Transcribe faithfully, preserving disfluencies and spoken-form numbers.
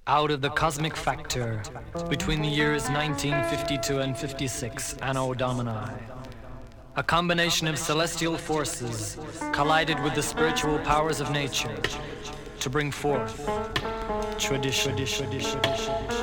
Out of the cosmic factor between the years nineteen fifty-two and fifty-six, Anno Domini, a combination of celestial forces collided with the spiritual powers of nature to bring forth tradition. tradition, tradition, tradition.